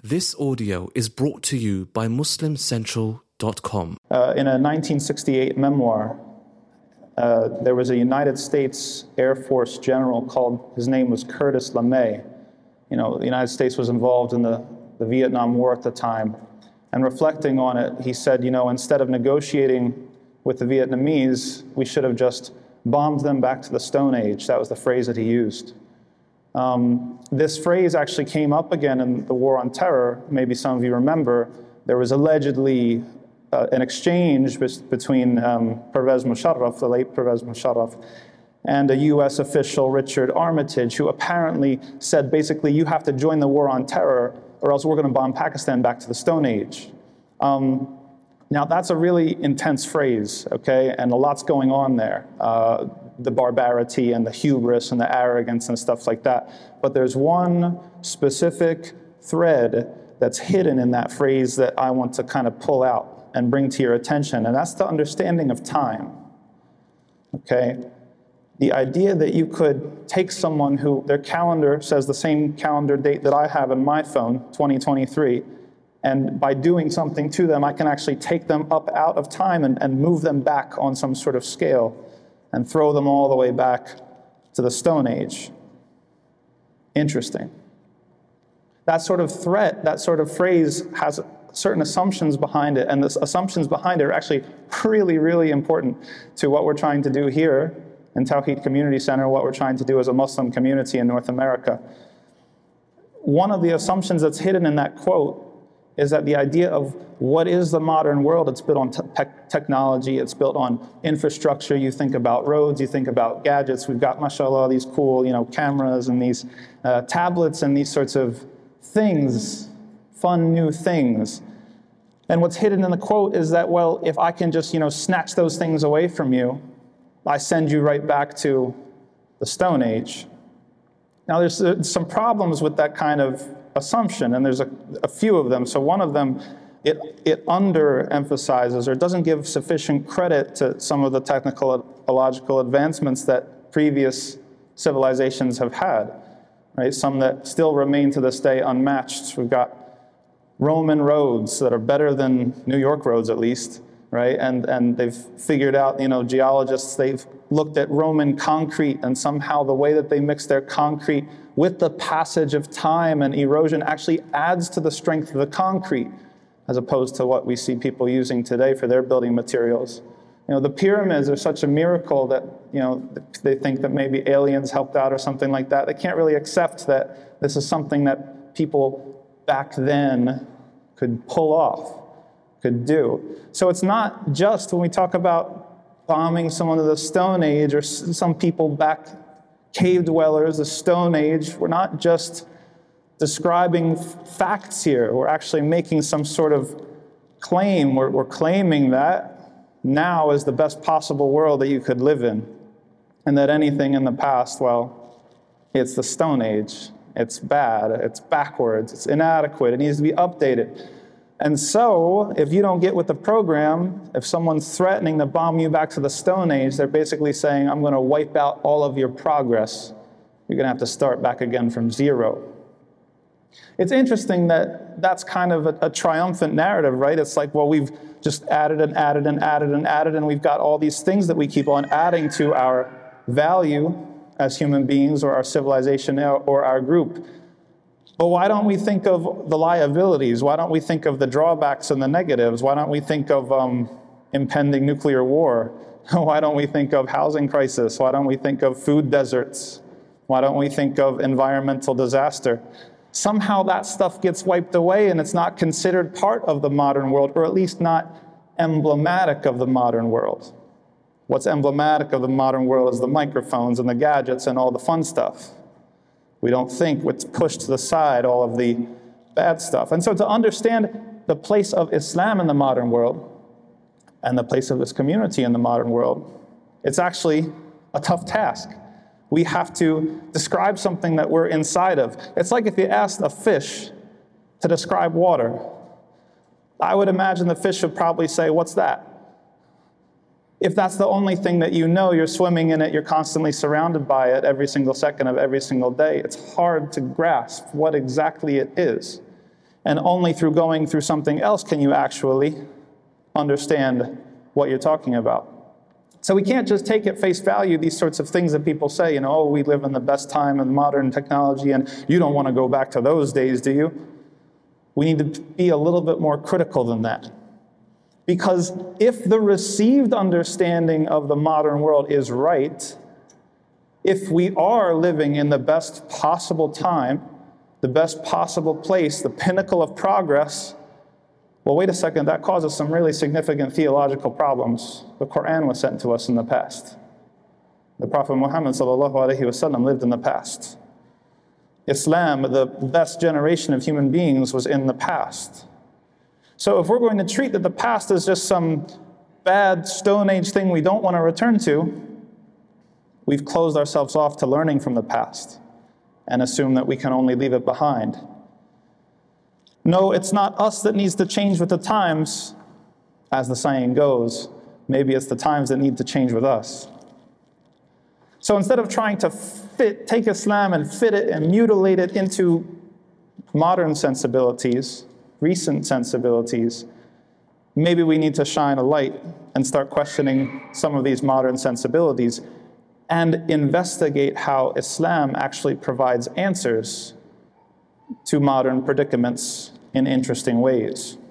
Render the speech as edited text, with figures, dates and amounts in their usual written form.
This audio is brought to you by MuslimCentral.com. In a 1968 memoir, there was a United States Air Force general his name was Curtis LeMay. You know, the United States was involved in the Vietnam War at the time. And reflecting on it, he said, you know, instead of negotiating with the Vietnamese, we should have just bombed them back to the Stone Age. That was the phrase that he used. This phrase actually came up again in the War on Terror. Maybe some of you remember, there was allegedly an exchange between Pervez Musharraf, the late Pervez Musharraf, and a US official, Richard Armitage, who apparently said, basically, you have to join the War on Terror or else we're going to bomb Pakistan back to the Stone Age. Now, that's a really intense phrase, okay? And a lot's going on there. The barbarity and the hubris and the arrogance and stuff like that. But there's one specific thread that's hidden in that phrase that I want to kind of pull out and bring to your attention, and that's the understanding of time, okay? The idea that you could take someone who their calendar says the same calendar date that I have in my phone, 2023, and by doing something to them, I can actually take them up out of time and move them back on some sort of scale and throw them all the way back to the Stone Age. Interesting. That sort of threat, that sort of phrase has certain assumptions behind it, and the assumptions behind it are actually really, really important to what we're trying to do here in Tawhid Community Center, what we're trying to do as a Muslim community in North America. One of the assumptions that's hidden in that quote is that the idea of what is the modern world, it's built on technology, it's built on infrastructure. You think about roads, you think about gadgets. We've got, mashallah, these cool, cameras and these tablets and these sorts of things, fun new things. And what's hidden in the quote is that, well, if I can just, snatch those things away from you, I send you right back to the Stone Age. Now, there's some problems with that kind of assumption, and there's a few of them. So one of them, it underemphasizes or doesn't give sufficient credit to some of the technological advancements that previous civilizations have had, right? Some that still remain to this day unmatched. We've got Roman roads that are better than New York roads, at least, right? And they've figured out, geologists, they've looked at Roman concrete, and somehow the way that they mix their concrete with the passage of time and erosion actually adds to the strength of the concrete, as opposed to what we see people using today for their building materials. The pyramids are such a miracle that, they think that maybe aliens helped out or something like that. They can't really accept that this is something that people back then could pull off, could do. So it's not just when we talk about bombing someone to the Stone Age or some people back, cave dwellers, the Stone Age, we're not just describing facts here. We're actually making some sort of claim. We're claiming that now is the best possible world that you could live in, and that anything in the past, well, it's the Stone Age. It's bad, it's backwards, it's inadequate, it needs to be updated. And so, if you don't get with the program, if someone's threatening to bomb you back to the Stone Age, they're basically saying, I'm going to wipe out all of your progress. You're going to have to start back again from zero. It's interesting that that's kind of a triumphant narrative, right? It's like, well, we've just added and added and added and added, and we've got all these things that we keep on adding to our value as human beings or our civilization or our group. But why don't we think of the liabilities? Why don't we think of the drawbacks and the negatives? Why don't we think of impending nuclear war? Why don't we think of housing crisis? Why don't we think of food deserts? Why don't we think of environmental disaster? Somehow that stuff gets wiped away and it's not considered part of the modern world, or at least not emblematic of the modern world. What's emblematic of the modern world is the microphones and the gadgets and all the fun stuff. We don't think what's pushed to the side, all of the bad stuff. And so to understand the place of Islam in the modern world and the place of this community in the modern world, it's actually a tough task. We have to describe something that we're inside of. It's like if you asked a fish to describe water. I would imagine the fish would probably say, what's that? If that's the only thing that you know, you're swimming in it, you're constantly surrounded by it every single second of every single day, it's hard to grasp what exactly it is. And only through going through something else can you actually understand what you're talking about. So we can't just take at face value these sorts of things that people say, oh, we live in the best time of modern technology and you don't want to go back to those days, do you? We need to be a little bit more critical than that. Because if the received understanding of the modern world is right, if we are living in the best possible time, the best possible place, the pinnacle of progress, well, wait a second, that causes some really significant theological problems. The Quran was sent to us in the past. The Prophet Muhammad ﷺ lived in the past. Islam, the best generation of human beings, was in the past. So if we're going to treat that the past is just some bad Stone Age thing we don't want to return to, we've closed ourselves off to learning from the past and assume that we can only leave it behind. No, it's not us that needs to change with the times, as the saying goes. Maybe it's the times that need to change with us. So instead of trying to take Islam and fit it and mutilate it into modern sensibilities, recent sensibilities, maybe we need to shine a light and start questioning some of these modern sensibilities and investigate how Islam actually provides answers to modern predicaments in interesting ways.